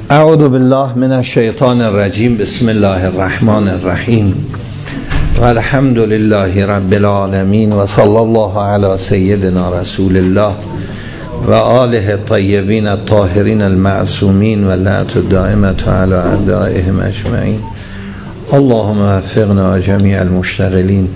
اعوذ بالله من الشیطان الرجیم. بسم الله الرحمن الرحیم و الحمد لله رب العالمین و صلی الله علی سیدنا رسول الله و آله الطیبین الطاهرین المعصومین و لعنت الدائمة علی اعدائهم اجمعین. اللهم وفقنا جمیع المشتغلین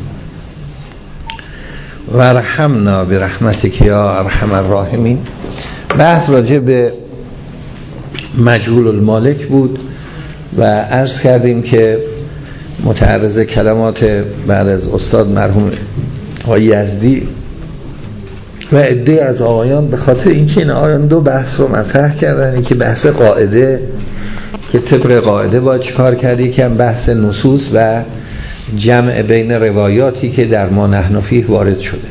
و ارحمنا برحمتک یا ارحم الراحمین. بحث راجع به مجهول المالک بود و عرض کردیم که متعرض کلمات بعد از استاد مرحوم آقای یزدی و عده از آقایان به خاطر اینکه این آقایان دو بحث رو مطرح کردن، این که بحث قاعده که طبق قاعده باید چیکار کردی، که هم بحث نصوص و جمع بین روایاتی که در ما نحن فیه وارد شده.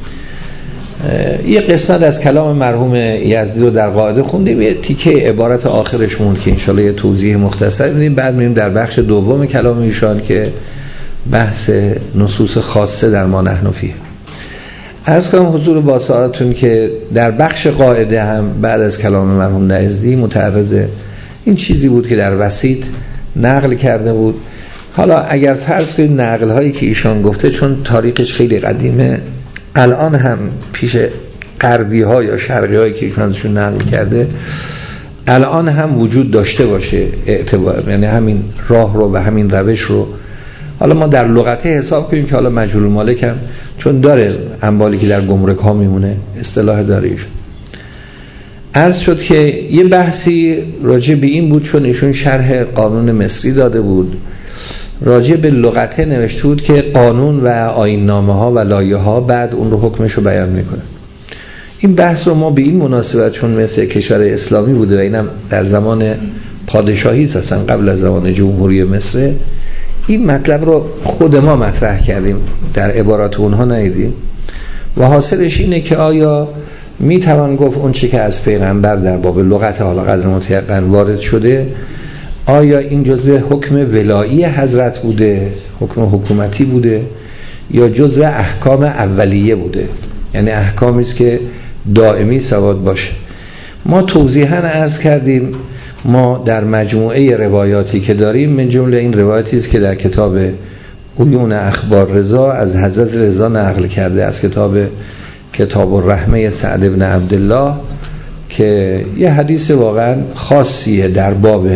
یه قسمت از کلام مرحوم یزدی رو در قاعده خوندیم، یه تیکه عبارت آخرش مون که انشالله یه توضیح مختصر میدیم، بعد میریم در بخش دوم کلام ایشان که بحث نصوص خاصه در ما نحن فیه. عرض کنم حضور با سعادتون که در بخش قاعده هم بعد از کلام مرحوم یزدی متعرض این چیزی بود که در وسیط نقل کرده بود. حالا اگر فرض کنید نقل هایی که ایشان گفته چون تاریخش خیلی قدیمه، الان هم پیش غربی ها یا شرقی هایی که ایشون ازشون نقل کرده الان هم وجود داشته باشه اعتبار، یعنی همین راه رو و همین روش رو حالا ما در لغته حساب کنیم که حالا مجهول مالک هم چون داره اموالی که در گمرک ها میمونه اصطلاح داره ایشون. عرض شد که یه بحثی راجع به این بود، چون ایشون شرح قانون مصری داده بود، راجع به لغته نوشته بود که قانون و آیین نامه ها و لایحه ها بعد اون رو حکمش رو بیان میکنه. این بحث رو ما به این مناسبت چون مثل کشور اسلامی بوده و اینم در زمان پادشاهی اصلا قبل از زمان جمهوری مصر، این مطلب رو خود ما مطرح کردیم، در عبارات اونها ندیدیم و حاصلش اینه که آیا میتوان گفت اون چی که از پیغمبر در باب لغت حالا قدر متیقن وارد شده، آیا این جزء حکم ولایی حضرت بوده، حکم حکومتی بوده، یا جزء احکام اولیه بوده، یعنی احکامی است که دائمی ثابت باشه. ما توضیحاً عرض کردیم ما در مجموعه روایاتی که داریم، من جمله این روایاتی است که در کتاب عیون اخبار رضا از حضرت رضا نقل کرده، از کتاب الرحمه سعد بن عبدالله، که یه حدیث واقعا خاصیه در باب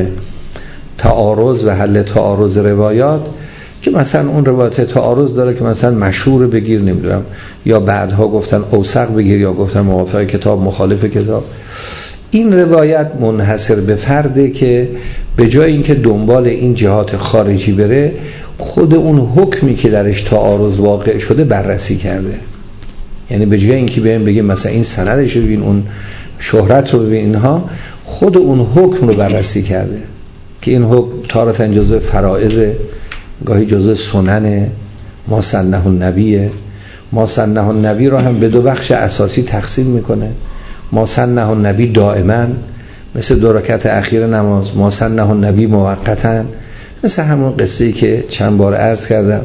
تعارض و حل تعارض روایات، که مثلا اون روایت تعارض داره که مثلا مشهور بگیر نمیدونم، یا بعدها گفتن اوثق بگیر، یا گفتن موافق کتاب مخالف کتاب. این روایت منحصر به فرده که به جای اینکه دنبال این جهات خارجی بره، خود اون حکمی که درش تعارض واقع شده بررسی کرده. یعنی به جای اینکه بگیم مثلا این سندش رو ببین، اون شهرت رو ببین، اینها خود اون حکم رو بررسی کرده که این حکم تارة جزء فرائض، گاهی جزء سنن، ما سنه النبیه. ما سنه النبی رو هم به دو بخش اساسی تقسیم میکنه. ما سنه النبی دائما، مثل 2 رکعت اخیر نماز، ما سنه النبی موقتا، مثل همون قصه‌ای که چند بار عرض کردم،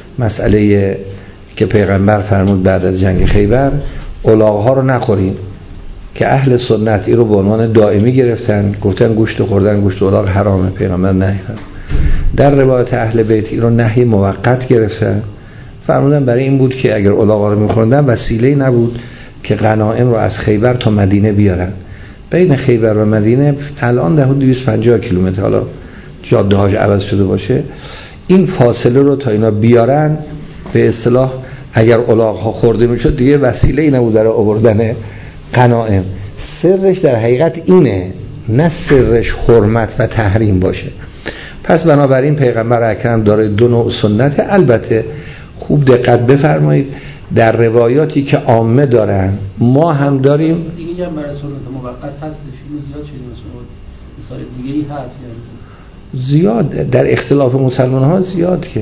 مسئله که پیغمبر فرمود بعد از جنگ خیبر الاغ‌ها رو نخوریم، که اهل سنت این رو به عنوان دائمی گرفتن، گفتن گوشت خوردن گوشت الاغ حرامه، پیغمبر نهی فرمود. در روایت اهل بیت این رو نهی موقت گرفتن، فرمودن برای این بود که اگر الاغ رو می‌خوردن وسیله نبود که غنایم رو از خیبر تا مدینه بیارن. بین خیبر و مدینه الان در حدود 250 کیلومتر، حالا جاده هاش عوض شده باشه، این فاصله رو تا اینا بیارن، به اصطلاح اگر الاغ ها خورده میشد دیگه وسیله ای نبود برای آوردن غنایم. سرش در حقیقت اینه، نه سرش حرمت و تحریم باشه. پس بنابراین پیغمبر اکرم داره 2 نوع سنت. البته خوب دقت بفرمایید در روایاتی که عامه دارن ما هم داریم دیگه هم برای سنت موقت هستش، اینو زیاد شدیم مثلا دیگه ای هست، یعنی زیاد در اختلاف مسلمان ها زیاد که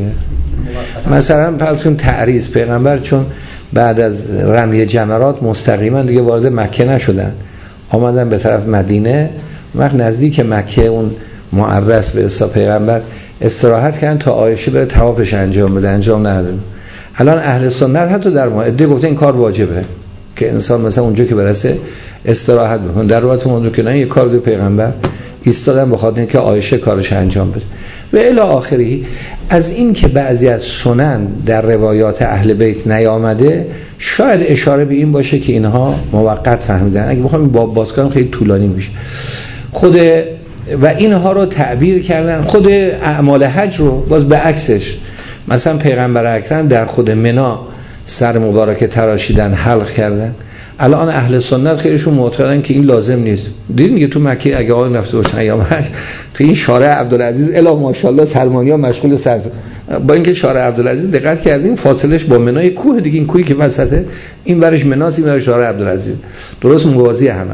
مثلا پرسون تعریض، پیغمبر چون بعد از رمی جمرات مستقیما دیگه وارد مکه نشدن، آمدن به طرف مدینه، وقت نزدیک مکه اون معرس به اصطلاح پیغمبر استراحت کردن تا عایشه بره طوافش انجام بده، انجام نداد. الان اهل سنت حتی در مائده گفته این کار واجبه که انسان مثلا اونجا که برسه استراحت بکنه. در روایت موضوع که نه، یه کار دو پیغمبر ایستادن به خاطر اینکه عایشه کارش انجام بده و الی آخری. از این که بعضی از سنن در روایات اهل بیت نیامده شاید اشاره به این باشه که اینها موقت فهمیدن. اگه بخوام باب باز کنم خیلی طولانی میشه. خود و اینها رو تعبیر کردن. خود اعمال حج رو باز به عکسش، مثلا پیغمبر اکرم در خود منا سر مبارک تراشیدن، حلق کردن. الان اهل سنت خیلیشون معتقدن که این لازم نیست. دیدین میگه تو مکه اگه آقای رفته باشن ایام حج تو این شارع عبدالعزیز الا ماشاءالله سلمانی‌ها مشغول سر، با اینکه شارع عبدالعزیز دقت کردیم فاصلش با منای کوه دیگه، این کوهی که وسطه این ورش مناس این ورش شارع عبدالعزیز درست موازی همه.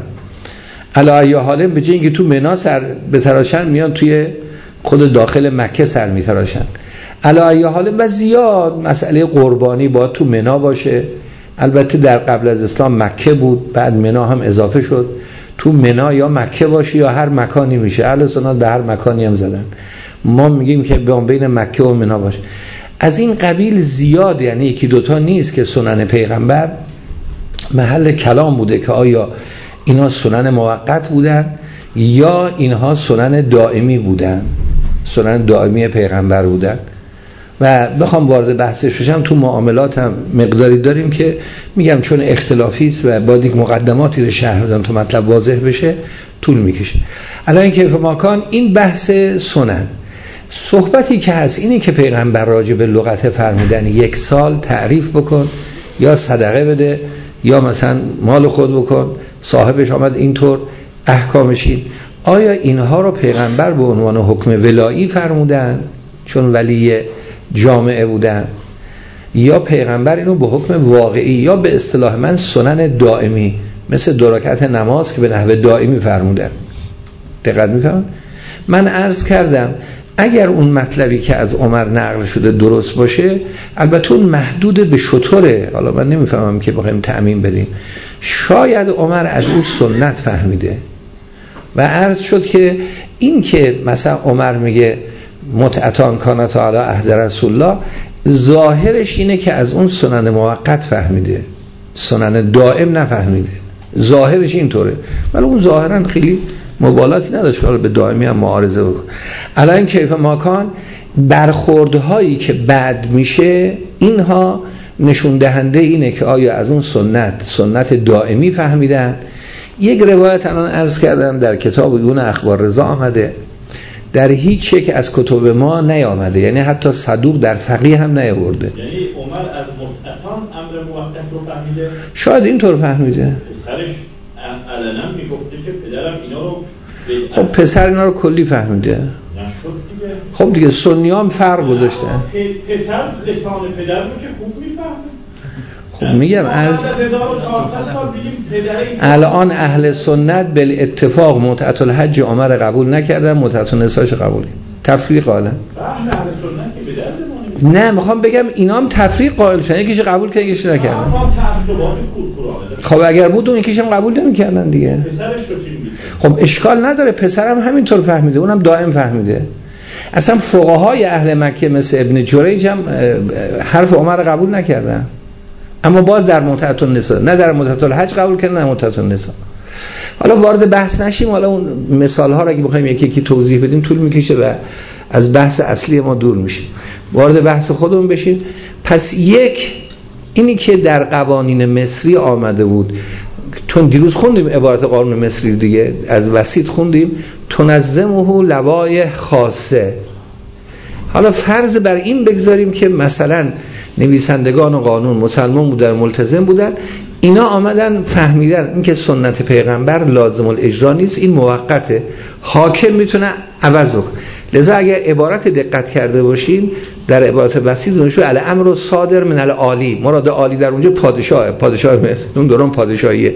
علی حاله به جای اینکه تو منا سر بتراشن میان توی خود داخل مکه سر میتراشن. علی حاله و زیاد مسئله قربانی با تو منا باشه. البته در قبل از اسلام مکه بود، بعد منا هم اضافه شد. تو منا یا مکه باشه یا هر مکانی میشه. اهل سنت به هر مکانی هم زدن. ما میگیم که بین مکه و منا باشه. از این قبیل زیاد، یعنی یکی دوتا نیست که سنن پیغمبر محل کلام بوده که آیا اینا سنن موقت بودن یا اینها سنن دائمی بودن، سنن دائمی پیغمبر بودن. و بخوام وارد بحثش بشم تو معاملات هم مقداری داریم که میگم چون اختلافی است و باید یک مقدماتی رو شرح بدم تا مطلب واضح بشه طول میکشه. الان که ماکان این بحث سنن صحبتی که هست اینی که پیغمبر راجع به لغت فرمودن 1 سال تعریف بکن یا صدقه بده یا مثلا مال خود بکن، صاحبش آمد اینطور احکامشی. آیا اینها رو پیغمبر به عنوان حکم ولایی فرمودن چون ولی جامعه بودن، یا پیغمبر اینو به حکم واقعی یا به اصطلاح من سنن دائمی مثل 2 رکعت نماز که به نحو دائمی فرمودن؟ دقت می‌فرمایید؟ من عرض کردم اگر اون مطلبی که از عمر نقل شده درست باشه، البته اون محدود به شطوره، حالا من نمیفهمم که بخوایم تعمیم بدیم، شاید عمر از اون سنت فهمیده و عرض شد که این که مثلا عمر میگه متعتان کانت علی عهد رسول الله، ظاهرش اینه که از اون سنن موقت فهمیده، سنن دائم نفهمیده. ظاهرش اینطوره، ولی اون ظاهرا خیلی مبالاتی نداشت حالا به دائمی هم معارضه بکن. الان کیف ماکان برخوردهایی که بعد میشه اینها نشون دهنده اینه که آیا از اون سنت دائمی فهمیدن. یک روایت الان عرض کردم در کتاب اون اخبار رضا آمده، در هیچ یک از کتب ما نیامده، یعنی حتی صدوق در فقیه هم نیاورده. یعنی عمر از متعتان امر موقت رو فهمیده؟ شاید اینطور فهمیده. پسرش علنا میگفته که پدرم اینا رو خب پسر اینا رو کلی فهمیده. نشد دیگه. خب دیگه سنی هم فرق گذاشته. پسر لسان پدر رو که خوب میفهمه. خب میگم از الان اهل سنت بالاتفاق متعت الحج عمر قبول نکردن، متعت النساء قبول. تفریق قائلن. نه میخوام بگم اینا هم تفریق قائل شدن، یکیش قبول کردن یکیش نکردن. خب اگر بود اون یکیش هم قبول نمی‌کردن دیگه. خب اشکال نداره، پسرم همینطور فهمیده، اونم دائم فهمیده. اصلا فقهای اهل مکه مثل ابن جریج هم حرف عمر قبول نکردن، اما باز در متعت النساء، نه در متعت الحج قبول کردن نه متعت النساء. حالا وارد بحث نشیم، حالا اون مثال ها رو اگه بخوایم یکی یکی توضیح بدیم طول میکشه و از بحث اصلی ما دور میشیم. وارد بحث خودمون بشیم. پس یک اینی که در قوانین مصری آمده بود، چون دیروز خوندیم عبارت قانون مصری دیگه، از وسیط خوندیم، تنظمه لوایح خاصه. حالا فرض بر این بگذاریم که مثلا نویسندگان قانون مسلمان بودن، ملتزم بودن، اینا آمدن فهمیدن اینکه سنت پیغمبر لازم الاجرا نیست، این موقته، حاکم میتونه عوض بکنه. لذا اگر عبارت دقت کرده باشین در عبارت بسیط نوشته الامر صادر من العالی، مراد عالی در اونجا پادشاه مصر، اون دوران پادشاهیه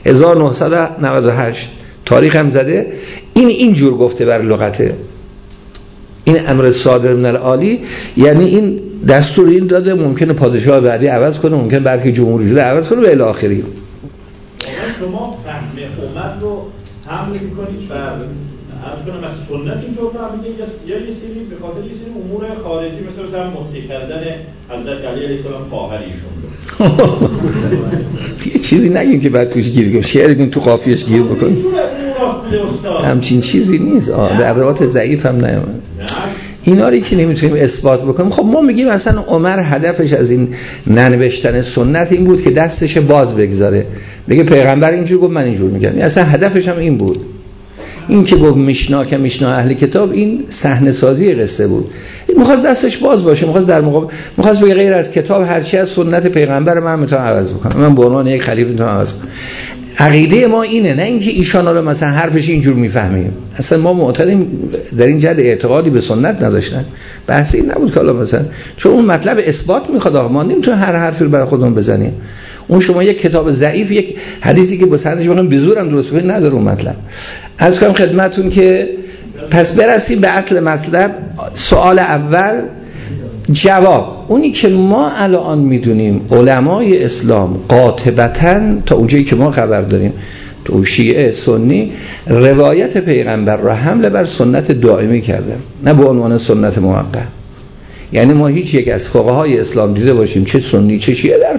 1998 تاریخ هم زده، اینجور گفته بر لغته، این امر صادر من العالی یعنی این دستور این داده ممکنه پادشاه بعدی عوض کنه، ممکنه بعد که جمهوری شده عوض کنه و الی آخری. شما فهم امت رو حمل می‌کنید و عرض کنم از سنت اینطور فهمیدید یا یه سری به خاطر یه سری امور خارجی مثلا مطلع کردن حضرت علی علیه السلام خواهر ایشون رو یه چیزی نگیم که بعد توش گیر کنیم، شعر بگیم تو قافیه‌اش گیر بکنیم. همچین چیزی نیست. در روایت ضعیف هم نیامده. اینا رو که نمیتونیم اثبات بکنیم. خب ما میگیم مثلا عمر هدفش از این ننوشتن سنت این بود که دستش باز بگذاره، بگه پیغمبر اینجور گفت من اینجور میگم. اصلا هدفش هم این بود. این که گفت میشنا که میشنا اهل کتاب، این صحنه سازی قصه بود. میخواست دستش باز باشه، میخواست در مقابل، میخواست بگه غیر از کتاب هرچی از سنت پیغمبر من میتونم عوض بکنم، من به عنوان یک خلیفه میتونم عوض کنم. عقیده ما اینه، نه اینکه ایشانا رو مثلا حرفش اینجور میفهمیم. اصلا ما معتقدیم در این جهت اعتقادی به سنت نداشتن. بحث این نبود که حالا مثلا چون اون مطلب اثبات میخواد، ما نمیتونیم هر حرفی رو برای خودمون بزنیم. اون شما یک کتاب ضعیف، یک حدیثی که با سندش بخوایم به زور هم درست کنید نداره اون مطلب. عرض کنم خدمتتون که پس برسیم به اصل مطلب. سوال اول جواب اونی که ما الان میدونیم علمای اسلام قاطبتاً تا اونجایی که ما خبر داریم تو شیعه سنی روایت پیغمبر را حمل بر سنت دائمی کردن، نه به عنوان سنت موقت. یعنی ما هیچ یک از فقهای اسلام دیده باشیم چه سنی چه شیعه در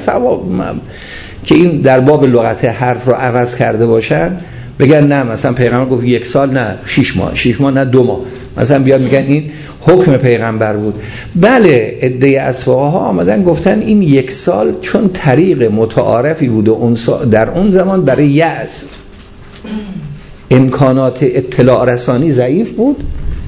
که این در باب لغت حرف رو عوض کرده باشن بگن نه مثلا پیغمبر گفت 1 سال، نه 6 ماه نه 2 ماه، مثلا بیاد میگن این حکم پیغمبر بود. بله عده از فقها آمدن گفتن این 1 سال چون طریق متعارفی بود و در اون زمان برای یأس امکانات اطلاع رسانی ضعیف بود،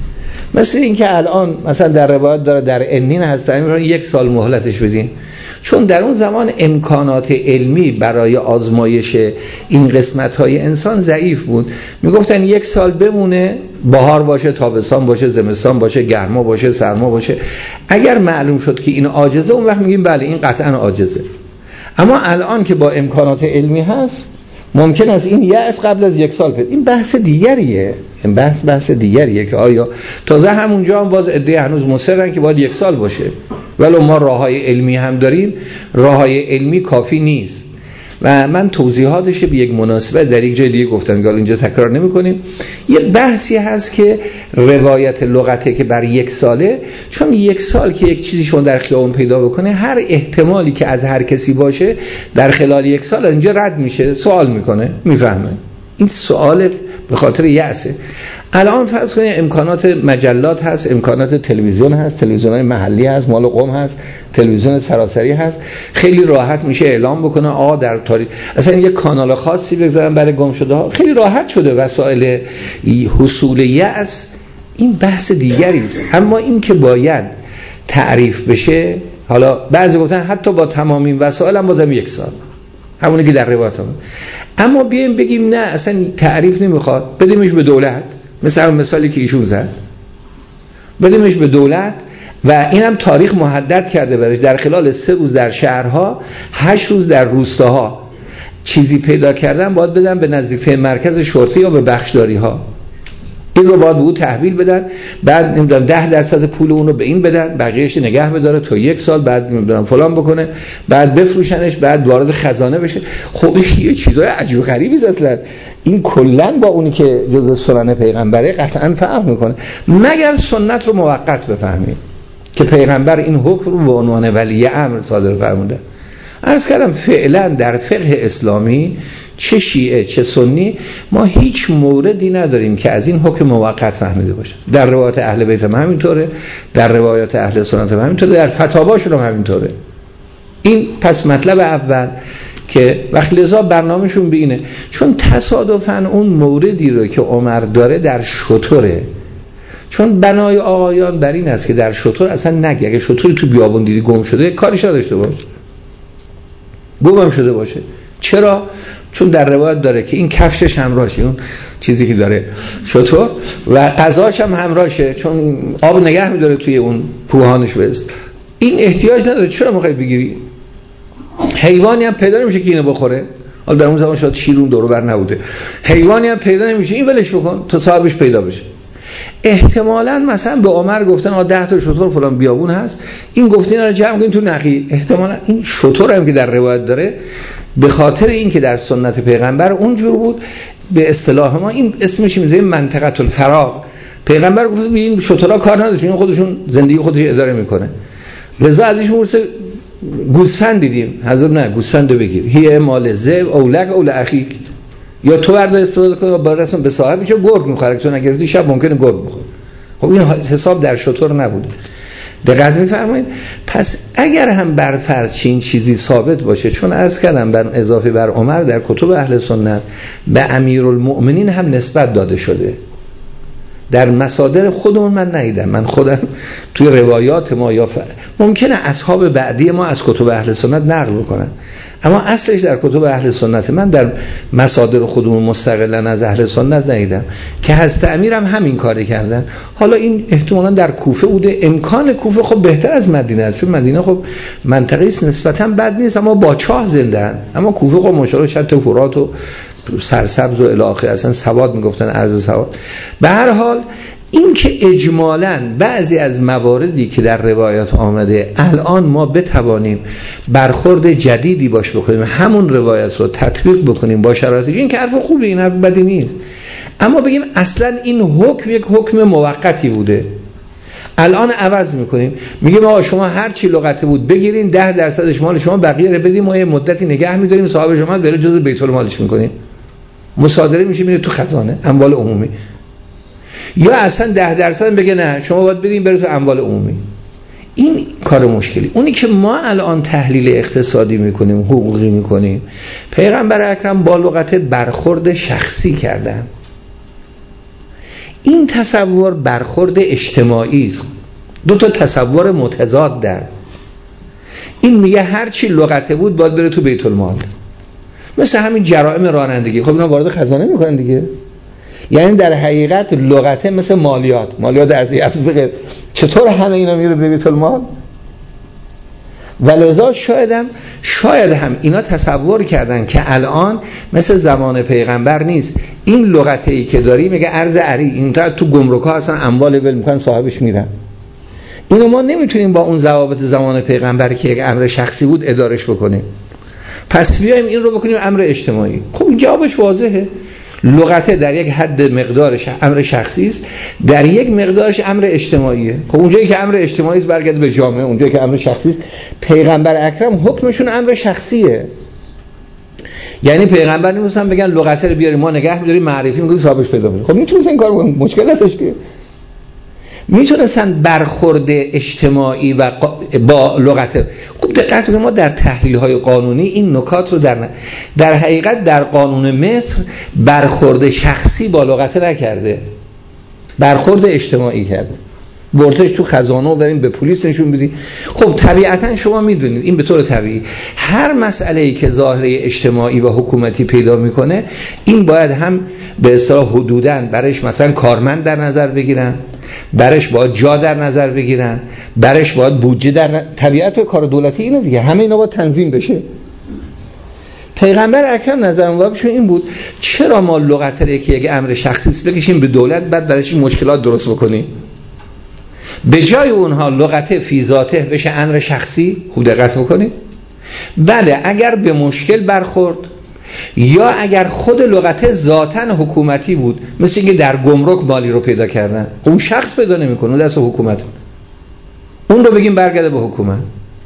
مثل این که الان مثلا در روایت داره در انین هستن 1 سال مهلتش بدین، چون در اون زمان امکانات علمی برای آزمایش این قسمت‌های انسان ضعیف بود. میگفتن 1 سال بمونه، بهار باشه، تابستان باشه، زمستان باشه، گرما باشه، سرما باشه. اگر معلوم شد که این عاجزه، اون وقت میگیم بله این قطعا عاجزه. اما الان که با امکانات علمی هست ممکن است این یأس قبل از 1 سال این بحث دیگریه. این بحث دیگریه که آیا تازه همونجا هم باز عده هنوز مصرن که باید 1 سال باشه، ولی ما راههای علمی هم داریم، راههای علمی کافی نیست. و من توضیحاتش به یک مناسبت در یک جای دیگه گفتم که اینجا تکرار نمی کنیم. یه بحثی هست که روایت لغته که بر 1 ساله، چون 1 سال که یک چیزی شون در خیابون پیدا بکنه، هر احتمالی که از هر کسی باشه در خلال 1 سال از اینجا رد میشه، سوال میکنه، میفهمه. این سوال به خاطر یأسه. الان فرض کنید امکانات مجلات هست، امکانات تلویزیون هست، تلویزیون‌های محلی هست، مال قم هست، تلویزیون سراسری هست، خیلی راحت میشه اعلام بکنه آقا در تاریخ اصلا یه کانال خاصی بگذارن برای گم شده ها، خیلی راحت شده وسایل حصول یأس. این بحث دیگری است. اما این که باید تعریف بشه، حالا بعضی گفتن حتی با تمام این وسایل هم بازم 1 سال، همونی که در روایت هم. اما بیایم بگیم نه اصلا تعریف نمیخواد، بدیمش به دولت، مثالی که ایشون زد، بدیمش به دولت و اینم تاریخ محدد کرده برش، در خلال 3 روز در شهرها، 8 روز در روستاها چیزی پیدا کردن باید بدن به نزدیکترین مرکز شرطه یا به بخشداری ها. این رو باید به او تحویل بدن، بعد نمیدونم 10% پول اون رو به این بدن، بقیه‌اش نگه بداره تا 1 سال، بعد نمیدونم فلان بکنه، بعد بفروشنش، بعد وارد خزانه بشه. خب این یه چیزای عجیب غریبی است اصلا. این کلا با اونی که جزء سنت پیغمبره قطعا فرق میکنه، مگر سنت رو موقت بفهمیم که پیغمبر این حکم رو به عنوان ولی امر صادر فرموده. عرض کردم فعلا در فقه اسلامی چه شیعه چه سنی ما هیچ موردی نداریم که از این حکم موقت فهمیده باشه. در روایات اهل بیت هم همینطوره، در روایات اهل سنت هم همینطوره، در فتاواشون هم همینطوره. این پس مطلب اول که وقت لذا برنامهشون بینه، چون تصادفاً اون موردی رو که عمر داره در شتره، چون بنای آقایان بر این است که در شتر اصلا نگه، اگه شتری تو بیابون دیدی گم شده کاریش نداشته باشه، گم شده باشه. چرا؟ چون در روایت داره که این کفشش همراهشه، اون چیزی که داره شتر، و غذاش هم همراهشه، چون آب نگه می‌داره توی اون پوهانش بست. این احتیاج نداره، چرا می‌خوای بگیری؟ حیوانی هم پیدا نمیشه که اینو بخوره. حالا در اون زمان شاید شیرون دور و بر نبوده، حیوانی هم پیدا نمیشه، این ولش بکن تا صاحبش پیدا بشه. احتمالاً مثلا به عمر گفتن 10 تا شتر فلان بیابون هست، این گفته اینا رو جمع کنین تو نخی. احتمالاً این شتر هم که در روایت داره به خاطر این که در سنت پیغمبر اونجور بود، به اصطلاح ما این اسمش میذاریم منطقه الفراغ. پیغمبر گفت این شترها کار نداشتن، خودشون زندگی خودش اداره میکنه. لذا ازش میپرسه گوسفند دیدیم، حضرت نه گوسفندو بگیر، هی مال ذئب اولک اول اخیک، یا تو بردار استفاده کنی و با رسم به صاحب چه گرگ میخوره که تو نگرفتی شب ممکنه گرگ بخوره. خب این حساب در شطور نبوده. دقت می‌فرمایید؟ پس اگر هم بر فرض این چیزی ثابت باشه، چون عرض کردم بر اضافه بر عمر در کتب اهل سنت به امیرالمؤمنین هم نسبت داده شده. در مصادر خودمون من ندیدم، من خودم توی روایات ما یا ممکنه اصحاب بعدی ما از کتب اهل سنت نقل بکنن، اما اصلش در کتب اهل سنت من در مصادر خودمون مستقلا از اهل سنت ندیدم که حضرت امیر هم همین کاری کردن. حالا این احتمالاً در کوفه بوده، امکان کوفه خب بهتر از مدینه است، چون مدینه خب منطقه است نسبتاً بد نیست اما با چاه زنده‌اند، اما کوفه خب ماشاءالله شط فرات و سرسبز و الی آخر، اصلا سواد میگفتن ارض سواد. به هر حال این که اجمالاً بعضی از مواردی که در روایات آمده الان ما بتوانیم برخورد جدیدی باش بکنیم، همون روایت رو تطبیق بکنیم با شرایطی، این که حرف خوبه، این حرف بدی نیست، اما بگیم اصلا این حکم یک حکم موقتی بوده الان عوض میکنیم، میگیم آقا شما هر چی لغته بود بگیرین 10% مال شما، بقیه رو بدیم، ما یه مدتی نگه می‌داریم، صاحب شما بره جزء بیت المالش میکنیم، مصادره میشه میره تو خزانه اموال عمومی. یا اصلا 10% بگه نه شما باید بدین بره تو اموال عمومی. این کار مشکلی. اونی که ما الان تحلیل اقتصادی میکنیم، حقوقی میکنیم، پیغمبر اکرم با لغت برخورد شخصی کردن. این تصور برخورد اجتماعی است، دو تا تصور متضاد در این. میگه هر چی لغته بود باید بره تو بیت المال، مثل همین جرائم رانندگی، خب اینا وارد خزانه میکنن دیگه. یعنی در حقیقت لغته مثل مالیات ارزی افزوده، چطور همه اینا میره به بیت المال؟ ولذا شاید هم اینا تصور کردن که الان مثل زمان پیغمبر نیست، این لغته ای که داری میگه ارز عری، این تو گمرک‌ها اصلا اموال ول میکنن صاحبش میرن. اینو ما نمیتونیم با اون ضوابط زمان پیغمبر که یک امر شخصی بود ادارش بکنیم، پس بیایم این رو بکنیم امر اجتماعی. خب این جوابش واضحه، لغته در یک حد مقدارش امر شخصی است، در یک مقدارش امر اجتماعیه. خب اونجایی که امر اجتماعی است برگرده به جامعه، اونجایی که امر شخصی است پیغمبر اکرم حکمشون امر شخصیه. یعنی پیغمبر نمی‌تونن بگن لغته رو بیاریم ما نگه می‌داریم معرفی می‌کنیم صاحبش پیدا بشه. خب میتونن این کارو بکنن، مشکل نداشت که. میتونستن برخورد اجتماعی و با لغت. خوب دقت کنید ما در تحلیل‌های قانونی این نکات رو در حقیقت در قانون مصر برخورد شخصی با لغت نکرده، برخورد اجتماعی کرده. برتش تو خزانه و بریم به پلیس نشون بدی. خب طبیعتا شما میدونید این به طور طبیعی هر مسئله‌ای که ظاهره اجتماعی و حکومتی پیدا میکنه این باید هم به اصطلاح حدوداً برایش مثلا کارمند در نظر بگیرن، برش باید جا در نظر بگیرن، برش باید بودجه در طبیعت کار دولتی اینه دیگه، همه اینا باید تنظیم بشه. پیغمبر اکرم نظر مبارکشون این بود چرا ما لغت رو که یک امر شخصی است بکشیم به دولت بعد برایش مشکلات درست بکنیم، به جای اونها لغت فی ذاته بشه امر شخصی. خوب دقت بکنید. بله اگر به مشکل برخورد یا اگر خود لغت ذاتاً حکومتی بود، مثل اینکه در گمرک مالی رو پیدا کردن، اون شخص پیدا نمی‌کنه، اون دست حکومت، اون رو بگیم برگرده به حکومت.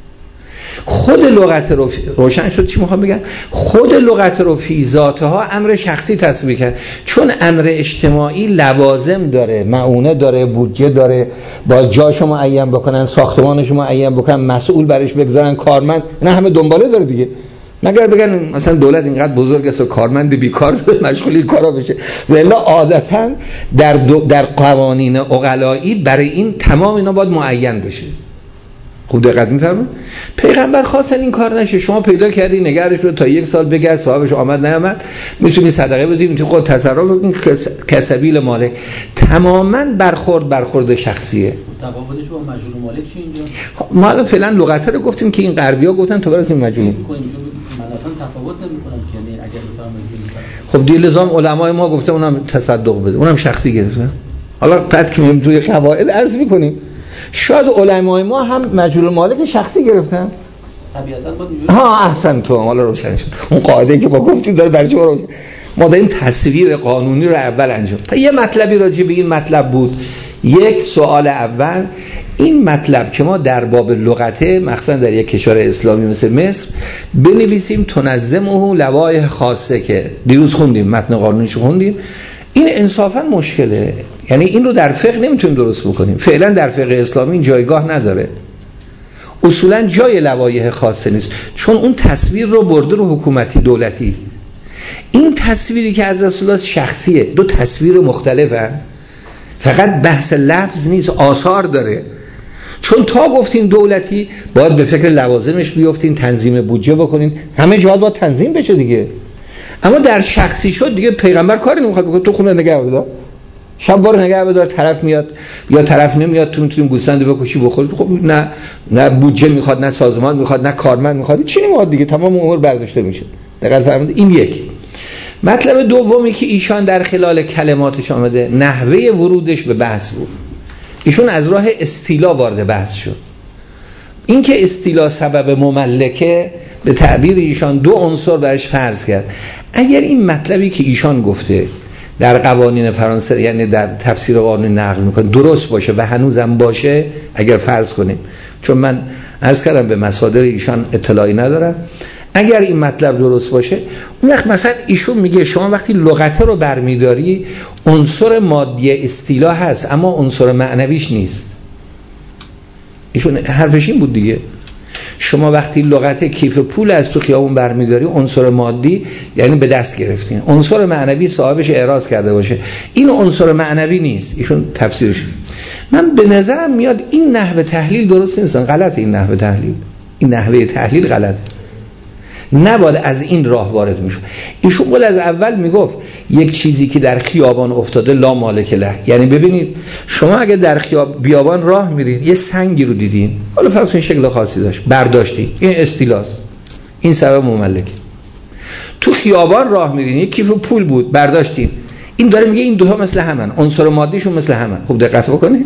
خود لغت رو روشن شد چی میخوام بگم، خود لغت رو فی ذاتها امر شخصی تصویر کرد، چون امر اجتماعی لوازم داره، معونه داره، بودجه داره، با جاش معین بکنن، ساختمانش معین بکنن، مسئول برش بگذارن، کارمند، نه همه دنباله داره دیگه. مگر بگن مثلا دولت اینقدر بزرگ است و کارمند بیکار مشغول این کارا بشه، والا عادتا در قوانین عقلایی برای این تمام اینا باید معین بشه. خوب دقت می‌فرمایید. پیغمبر خواستن این کار نشه، شما پیدا کردی نگارش رو تا 1 سال بگرد، صاحبش آمد نیامد، میتونی صدقه بدی، میتونی خود تصرف بکنی، کسبیل مالک. تماما برخورد شخصیه. تفاوتش با مجهول مالک چی اینجا؟ ما الان فعلا لغت رو گفتیم که این غربی‌ها گفتن تو برای این مجهول منافع تفاوت نمی‌کنن که یعنی اگر بفهمید. خب دی لزوم علمای ما گفته اونم تصدق بده، اونم شخصی گرفتن. حالا بعد که میگیم توی قواعد عرض می‌کنیم شاید علمای ما هم مجهول مالک شخصی گرفتن. طبیعتاً با اینجوری احسن تو حالا روشن شد. اون قاعده که با گفتیم داره برای چه ما داریم تصویر قانونی رو اول انجام. یه مطلبی راجع به این مطلب بود. یک سوال اول این مطلب که ما در باب لغته مخصوصا در یک کشور اسلامی مثل مصر بنویسیم تنظمه لوایح خاصه، که دیروز خوندیم متن قانونیشو خوندیم، این انصافا مشکله. یعنی این رو در فقه نمیتونیم درست بکنیم، فعلا در فقه اسلامی این جایگاه نداره، اصولا جای لوایح خاصه نیست، چون اون تصویر رو برده رو حکومتی دولتی. این تصویری که از رسول الله شخصیه، دو تصویر مختلفه، فقط بحث لفظ نیست، آثار داره. چون تا گفتین دولتی باید به فکر لوازمش بیافتین، تنظیم بودجه بکنین، همه جهات باید تنظیم بشه دیگه. اما در شخصی شد دیگه پیغمبر کاری نمیخواد بکنه، تو خونه نگه بدار، شب بار نگه بدار، طرف میاد یا طرف نمیاد، تو میتونیم گوسفند بکشی بخوری. خب نه بودجه میخواد، نه سازمان میخواد، نه کارمند میخواد، چی نمیخواد دیگه، تمام امور برداشته میشه. دقیق فرمودید. این یک. مطلب دومی که ایشان در خلال کلماتش آمده نحوه ورودش به بحث بود. ایشون از راه استیلا وارد بحث شد. این که استیلا سبب مملکه به تعبیر ایشان دو عنصر برش فرض کرد. اگر این مطلبی که ایشان گفته در قوانین فرانسه، یعنی در تفسیر قانون نقل میکنه، درست باشه و هنوزم باشه، اگر فرض کنیم، چون من عرض کردم به مصادر ایشان اطلاعی ندارم، اگر این مطلب درست باشه، اون وقت مثلا ایشون میگه شما وقتی لغته رو برمیداری عنصر مادی استیلا هست اما عنصر معنویش نیست. ایشون حرفش این بود دیگه، شما وقتی لغت کیف پول از تو خیابون برمیداری عنصر مادی یعنی به دست گرفتین، عنصر معنوی صاحبش اعراض کرده باشه، این عنصر معنوی نیست. ایشون تفسیرش، من به نظرم میاد این نحوه تحلیل درست نیست، غلط. این نحوه تحلیل، این نحوه تحلیل غلطه، نباید از این راه وارد میشه. ایشون بود از اول میگفت یک چیزی که در خیابان افتاده لا مالک له، یعنی ببینید شما اگه در بیابان راه میرین یه سنگی رو دیدین، حالا فرض کنید شکل خاصی داشت، برداشتی، این استیلاست، این سبب مملکه. تو خیابان راه میرین یک کیف پول بود، برداشتین، این داره میگه این دوتا مثل همن، عنصر مادیشون مثل همن. خوب دقت بکنید،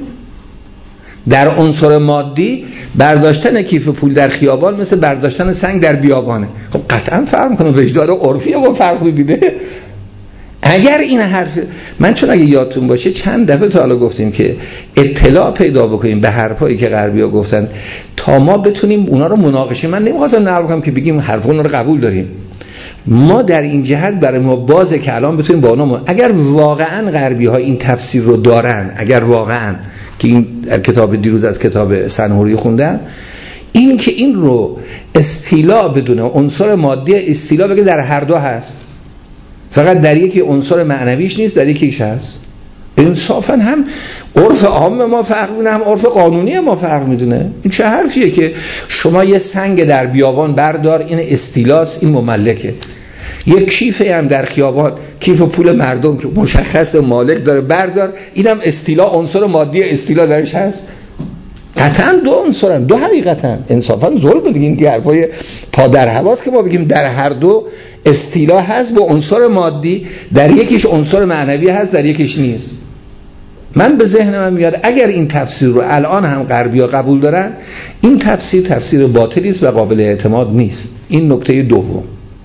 در عنصر مادی برداشتن کیف پول در خیابان مثل برداشتن سنگ در بیابانه. خب قطعا فرق میکنه، وجدان عرفی با فرق میبینه. اگر این حرف، من چون اگه یادتون باشه چند دفعه تا حالا گفتیم که اطلاع پیدا بکنیم به حرفایی که غربی‌ها گفتن تا ما بتونیم اونا رو مناقشه. من نمیخواستم نقل کنم که بگیم حرف اونا رو قبول داریم، ما در این جهت برای ما بازه که الان بتونیم با اونا اگر واقعا غربی‌ها این تفسیر رو دارن، اگر واقعا که این کتاب دیروز از کتاب سنهوری خوندم، این که این رو استیلا بدونه عنصر مادی استیلا بگه در هر دو هست، فقط در یکی عنصر معنویش نیست، در یکیش هست. انصافا هم عرف عام ما فرق می‌کنه، هم عرف قانونی ما فرق می‌کنه. این چه حرفیه که شما یه سنگ در بیابان بردار، این استیلاست، این مملکه. یک کیفه هم در خیابان، کیف پول مردم که مشخص مالک داره، بردار، اینم استیلا، عنصر مادی استیلا درش هست. قطعا دو عنصرن، دو حقیقتن. انصافا ظلم دیگه، این حرفای پا در هواست که ما بگیم در هر دو استیلا هست با عنصر مادی، در یکیش عنصر معنوی هست، در یکیش نیست. من به ذهن من میاد اگر این تفسیر رو الان هم غربی‌ها قبول دارن، این تفسیر باطلی است و قابل اعتماد نیست. این نکته دوم.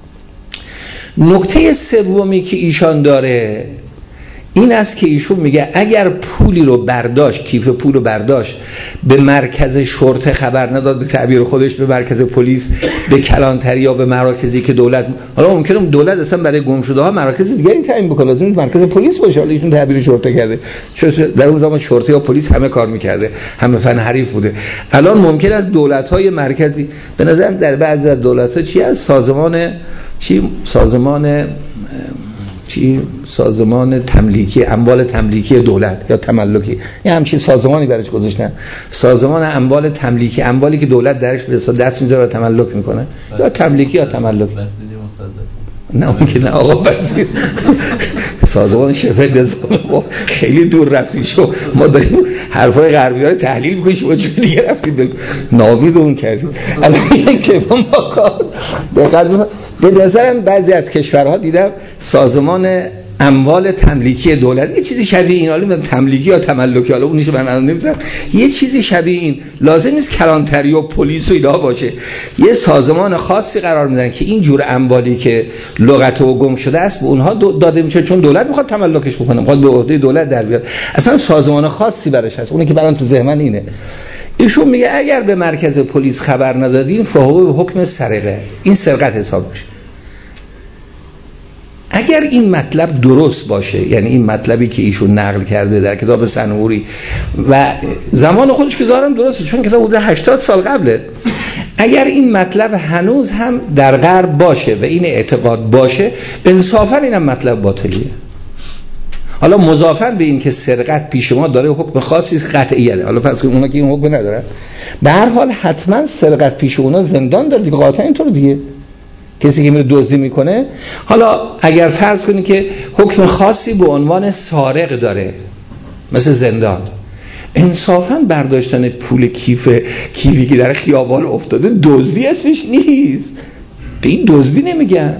نکته سومی که ایشان داره این است که ایشون میگه اگر پولی رو برداشت، کیف پول رو برداشت، به مرکز شرطه خبر نداد، به تعبیر خودش به مرکز پلیس، به کلانتری یا به مراکزی که دولت، حالا ممکنه دولت اصلا برای گم شده ها مراکز دیگری تعیین بکنه، لازم مرکز پلیس باشه، حالا ایشون تعبیر شرطه کرده، چون در اون زمان شرطه یا پلیس همه کار میکرده، همه فن حریف بوده. الان ممکن است دولت‌های مرکزی، به نظرم در بعضی از دولت‌ها چی از سازمان تملیکی، اموال تملیکی دولت یا تملکی، یه همچین سازمانی برش گذاشتن، سازمان اموال تملیکی، اموالی که دولت درش به دست میذاره و تملک میکنه، یا تملیکی یا تملک. نه اون که نه آقا، بسید سازمان شبه نظام خیلی دور رفتی شو، ما داریم حرفای غربی ها رو تحلیل میکنیم، شما چون دیگه رفتید نامید اون کردیم. الان این که ما کار به نظرم بعضی از کشورها دیدم سازمان اموال تملیکی دولت، یه چیزی شبیه این، حالا تملیکی یا تملکی، حالا اونیش من الان نمیدونم، یه چیزی شبیه این، لازم نیست کلانتری و پلیس و اینا باشه، یه سازمان خاصی قرار میدن که این جور اموالی که لغت و گم شده است به اونها داده میشه، چون دولت میخواد تملکش بکنه، میخواد به عهده دولت در بیاد، اصلا سازمان خاصی براش هست، اونی که برام تو ذهن من اینه. ایشون میگه اگر به مرکز پلیس خبر ندادین فهو به حکم سرقه، این سرقت حساب میشه. اگر این مطلب درست باشه، یعنی این مطلبی که ایشون نقل کرده در کتاب سنوری و زمان خودش که ظاهرا درسته چون کتاب بوده 80 سال قبله، اگر این مطلب هنوز هم در غرب باشه و این اعتقاد باشه، انصافا اینم مطلب باطلیه. حالا مضافاً به این که سرقت پیش ما داره حکم خاصی قطعیه، حالا پس اونا که این حکم ندارن، به هر حال حتما سرقت پیش اونا زندان داره دیگه، قاطعا اینطور دیگه. کسی که میره دزدی میکنه، حالا اگر فرض کنی که حکم خاصی به عنوان سارق داره مثل زندان، انصافاً برداشتن پول کیفی که در خیابان افتاده دزدی اسمش نیست، به این دزدی نمیگن.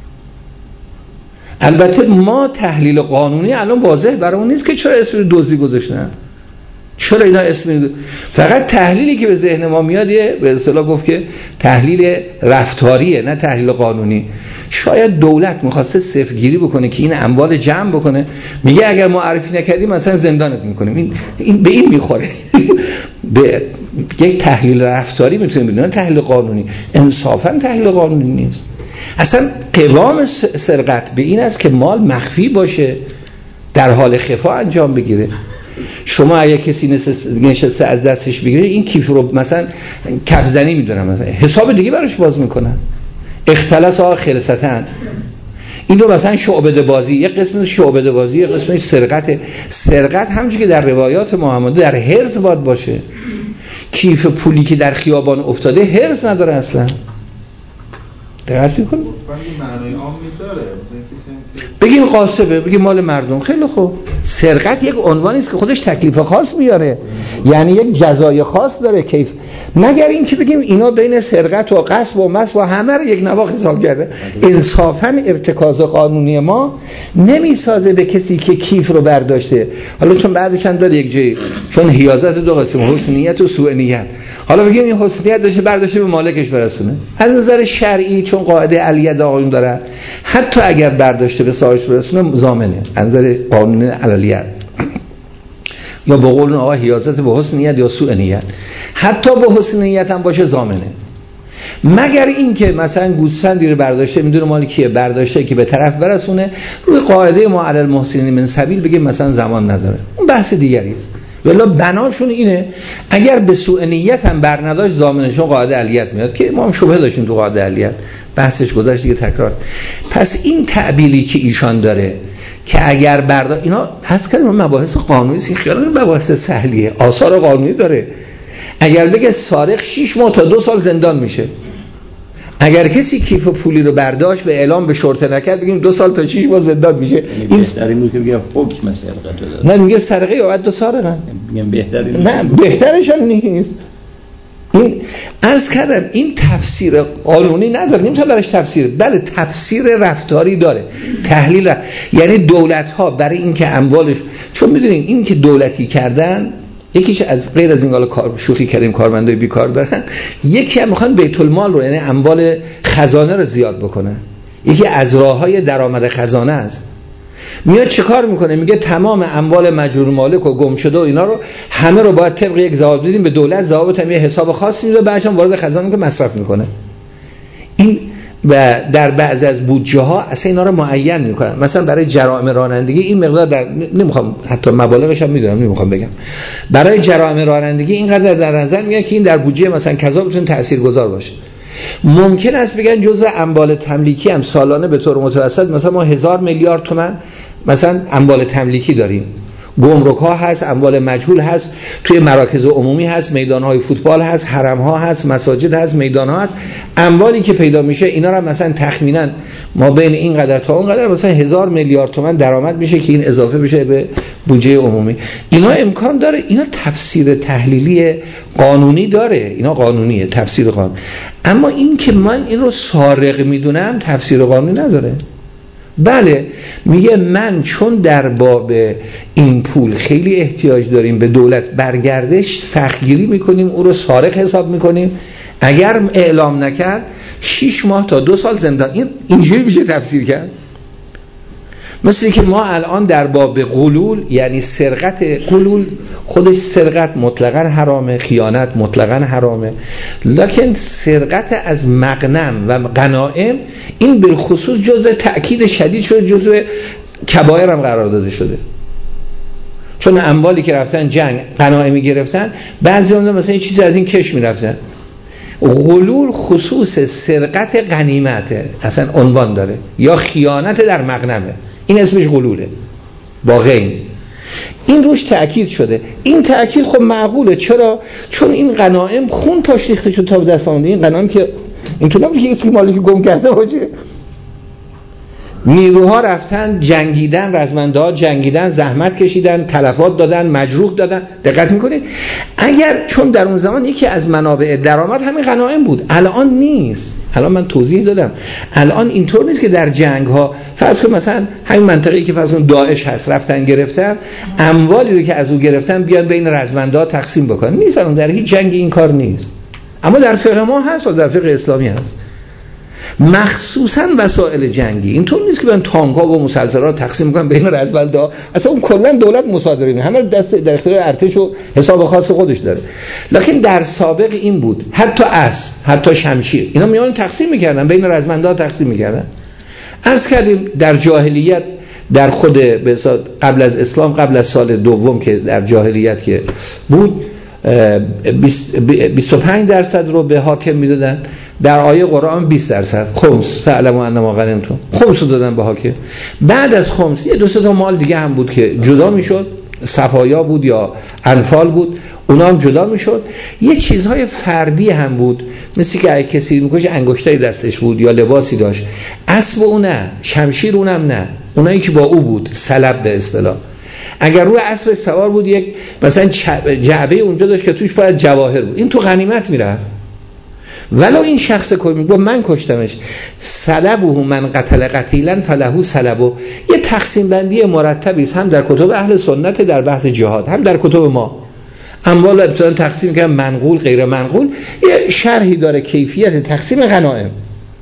البته ما تحلیل قانونی الان واضح برامون نیست که چرا اسم دزدی گذاشتن، چرا اینا اسم، فقط تحلیلی که به ذهن ما میاد به اصطلاح گفت که تحلیل رفتاریه نه تحلیل قانونی. شاید دولت میخواسته صفرگیری بکنه که این اموال جمع بکنه، میگه اگر معرفی نکردیم مثلا زندانت میکنیم. این به این میخوره. به یک تحلیل رفتاری میتونیم بدونن، تحلیل قانونی. انصافا تحلیل قانونی نیست. اصلا قوام سرقت به این است که مال مخفی باشه، در حال خفا انجام بگیره. شما اگه کسی نشسته از دستش بگیره، این کیف رو مثلا کفزنی میدونن، مثلا حساب دیگه براش باز میکنن، اختلاس خلصتن. این رو مثلا شعبده بازی، یک قسمش شعبده بازی، یک قسمش سرقته. سرقت همونجوری که در روایات محمد در حرز باید باشه. کیف پولی که در خیابان افتاده حرز نداره اصلا. دقت می‌کنید؟ معنای عامی داره. بگیم قاصبه، بگیم مال مردم، خیلی خوب. سرقت یک عنوانی است که خودش تکلیف خاص میاره، یعنی یک جزای خاص داره کیف. مگر این که بگیم اینا بین سرقت و غصب و مس و همه رو یک نواخت حساب کرده. انصافا ارتکاز قانونی ما نمیسازه به کسی که کیف رو برداشته. حالا چون بعدش هم داره یک جایی، چون حیازت دو قسم، حسن نیت و سوء نیت. حالا بگیم این حسن نیت داشته برداشته به مالکش برسونه، از نظر شرعی چون قاعده الید آقایون داره، حتی اگر برداشته به صاحبش برسونه ضامنه از نظر قانون الالیت، یا به قول آقا حیازت به حسن نیت یا سوء نیت، حتی به حسن نیت هم باشه ضامنه. مگر این که مثلا گوسفندی رو برداشته، میدونه مال کیه، برداشته که به طرف برسونه، روی قاعده ما علی المحسنین من سبیل بگه مثلا زمان نداره، اون بحث دیگری است. ولی بناشون اینه اگر به سوء نیت هم برنداشت ضامنشون قاعده الیت میاد که ما هم شبهه داشتیم تو قاعده الیت، بحثش گذاشت دیگه تکرار. پس این تعبیری که ایشان داره که اگر برداشت، اینا حس کردیم مباحث قانونی است، خیلی مباحث سهلیه، آثار قانونی داره. اگر بگه سارق 6 ماه تا 2 سال زندان میشه، اگر کسی کیف پولی رو برداشت به اعلام به شرطه نکرد، بگیم 2 سال تا 6 ماه زندان میشه. این بهترین بود که بگم حکم سرقت رو داره. نه میگه سرقه یا بعد 2 سارقن، میگم بهترین، نه بهترش هم نیست. این عرض کردم این تفسیر قانونی نداره، نمیتونه براش تفسیر، بله تفسیر رفتاری داره، تحلیل یعنی دولت ها برای اینکه اموالش، چون میدونین این که دولتی کردن یکیش از غیر از این حالا شوخی کردیم کارمندای بیکار دارن، یکی هم میخوان بیت المال رو، یعنی اموال خزانه رو زیاد بکنن. یکی از راههای درآمد خزانه است. میاد چه کار میکنه؟ میگه تمام اموال مجرور مالک و گم شده و اینا رو همه رو باید طبق یک ضوابط بدیم به دولت، ضوابط هم یه حساب خاصی میده، بعدش هم وارد خزانه میکنه مصرف میکنه. این و در بعضی از بودجه ها اصلا اینا رو معین میکنن، مثلا برای جرائم رانندگی این مقدار در، نمیخوام حتی مبالغش هم میدونم نمیخوام بگم، برای جرائم رانندگی اینقدر در نظر میگن که این در بودجه مثلا کذا بتونه تاثیرگذار باشه. ممکن است بگن جزء اموال تملیکی هم سالانه به طور متوسط مثلا ما 1000 میلیارد تومان مثلا اموال تملیکی داریم، گمرک ها هست، اموال مجهول هست، توی مراکز عمومی هست، میدان های فوتبال هست، حرم ها هست، مساجد هست، میدان ها هست. اموالی که پیدا میشه اینا رو مثلا تخمینا ما بین این قدر تا اون قدر مثلا 1000 میلیارد تومان درآمد میشه که این اضافه بشه به بودجه عمومی. اینا امکان داره، اینا تفسیر تحلیلی قانونی داره، اینا قانونیه، تفسیر قانون. اما این که من این رو سارق میدونم تفسیر قانونی نداره. بله میگه من چون در باب این پول خیلی احتیاج داریم به دولت برگردش سختگیری میکنیم، او رو سارق حساب میکنیم، اگر اعلام نکرد 6 ماه تا 2 سال زندان. اینجوری میشه تفسیر کرد. مثل که ما الان در باب غلول، یعنی سرقت، غلول خودش سرقت مطلقاً حرامه، خیانت مطلقاً حرامه، لکن سرقت از مغنم و غنائم این بالخصوص جزء تأکید شدید شده، جزء کبایر هم قرار داده شده. چون اموالی که رفتن جنگ غنایمی گرفتن، بعضی اونها مثلا یه چیزی از این کش میرفتن. غلول خصوص سرقت غنیمته، اصلا عنوان داره، یا خیانت در مغنمه، این اسمش غلوله با غین. این روش تأکید شده. این تأکید خب معقوله. چرا؟ چون این غنایم خون پاش ریخته شد تا به دست آمده. این غنایم که اینطور نبود که یکی مالش گم کرده باشه. نیروها رفتن جنگیدن، رزمنده ها جنگیدن، زحمت کشیدن، تلفات دادن، مجروح دادن. دقت میکنید؟ اگر چون در اون زمان یکی از منابع درآمد همین غنایم بود، الان نیست. الان من توضیح دادم، الان اینطور نیست که در جنگ ها فرض کن مثلا همین منطقه‌ای که فرض کن داعش هست رفتن گرفتن، اموالی رو که از او گرفتن بیان بین رزمنده ها تقسیم بکنن. نیست، الان در هیچ جنگی این کار نیست. اما در فقه ما هست و در فقه اسلامی هست. مخصوصا وسایل جنگی اینطور نیست که من تانک‌ها و مسلسلات تقسیم می‌کنن بین رزمنده‌ها. اصلا اون کلا دولت مصادره می‌کنه، همه دست در اختیار ارتش و حساب خاص خودش داره. لکن در سابق این بود، حتی اسب، حتی شمشیر، اینا میان تقسیم می‌کردن بین رزمنده‌ها، تقسیم می‌کردن. عرض کردیم در جاهلیت، در خود به اصطلاح قبل از اسلام، قبل از سال دوم که در جاهلیت که بود 25% رو به حاکم میدادن. در آیه قرآن 20% خمس، فعلموا انما غنمتم، خمس رو دادن به حاکم. بعد از خمس یه 2-3 تا مال دیگه هم بود که جدا میشد، صفایا بود یا انفال بود، اونا هم جدا میشد. یه چیزهای فردی هم بود، مثل که اگه کسی میکشه انگشتری دستش بود یا لباسی داشت. اسب اون نه، شمشیر اونم نه، اونایی که با او بود، سلب به اصطلاح. اگر روی اسب سوار بود یک مثلا جعبه اونجا داشت که توش باید جواهر بود، این تو غنیمت میرفت. ولو این شخص میگه من کشتمش، سلبه من قتل قتیلا فله سلبه. یه تقسیم بندی مرتبی است، هم در کتب اهل سنت در بحث جهاد، هم در کتب ما. اموال ابتداً تقسیم کردن منقول غیر منقول، یه شرحی داره کیفیت تقسیم غنایم.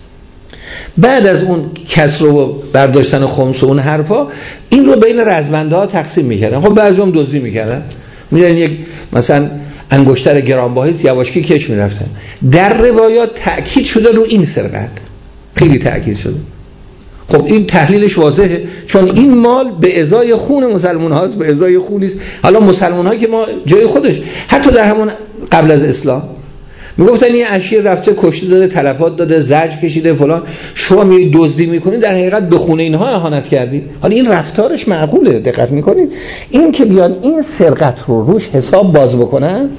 بعد از اون کسر و برداشتن خمس و اون حرفا، این رو بین رزمنده ها تقسیم میکردن. خب بعضی هم دزدی میکردن، میدونن یک مثلا انگشتر گرانبهاست یواشکی کش میرفتن. در روایات تأکید شده رو این سرقت، خیلی تأکید شده. خب این تحلیلش واضحه، چون این مال به ازای خون مسلمان هاست، به ازای خونیست. حالا مسلمان ها که ما جای خودش، حتی در همون قبل از اسلام میگفتن این اشیر رفته کشته داده، تلفات داده، زجر کشیده فلان، شما میری دزدی میکنید، در حقیقت به خونه اینها اهانت کردید. حالا این رفتارش معقوله، دقت میکنید؟ این که بیان این سرقت رو روش حساب باز بکنن،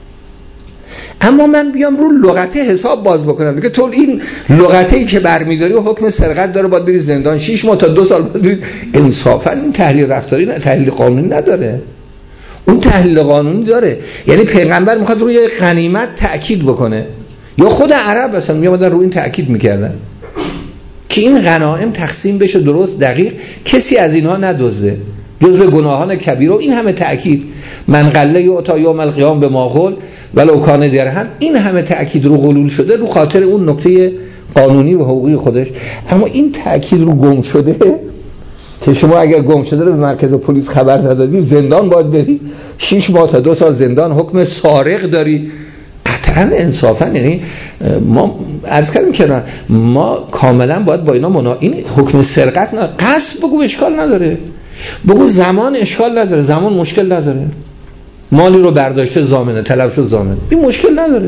اما من بیام رو لغته حساب باز بکنم، میگه تو این لغته‌ای که برمی‌داری و حکم سرقت داره، باید بری زندان 6 ماه تا 2 سال باید بری. انصافا این تحلیل رفتاری نه، تحلیل قانونی نداره. اون تحلیل قانونی داره. یعنی پیغمبر میخواد روی غنیمت تأکید بکنه، یا خود عرب اصلا میامدن روی این تأکید میکردن که این غنایم تقسیم بشه درست دقیق، کسی از اینها ندزده، جزء گناهان کبیره. و این همه تأکید، من قله یعطی یوم القیامه به ما قل ولو کان درهم، این همه تأکید رو غلول شده رو خاطر اون نکته قانونی و حقوقی خودش. اما این تأکید رو گم شده که شما اگر گم شده رو به مرکز پلیس خبر ندادی، زندان باید بری 6 ماه تا 2 سال زندان، حکم سارق داری. قطعا انصافا یعنی ما عرض کردیم که ما کاملا باید با اینا این حکم سرقت نه، قصد بگو اشکال نداره، بگو زمان اشکال نداره، زمان مشکل نداره، مالی رو برداشته ضامنه، طلب شد ضامنه، این مشکل نداره.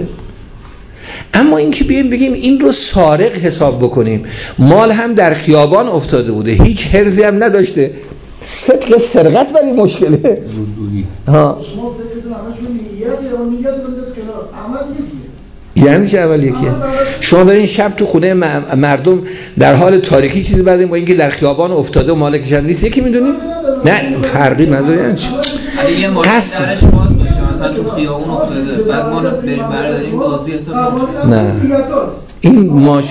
اما این که بگیم این رو سارق حساب بکنیم، مال هم در خیابان افتاده بوده، هیچ حرزی هم نداشته، صدق سرقت ولی مشکله. ها شما فکر کنید همش نیت بنداز کنار، عمل یکیه. یعنی چه عمل یکیه؟ شما برین شب تو خونه مردم در حال تاریکی چیزی بردین، با اینکه در خیابان افتاده و مالکش هم نیست، یکی میدونی؟ نه فرقی نداره. یعنی چی؟ اگه یه ماشین درش باز باشه مثلا تو خیابون افتاده، بعد ما رو بریم برداریم بازی حساب نه این ماشین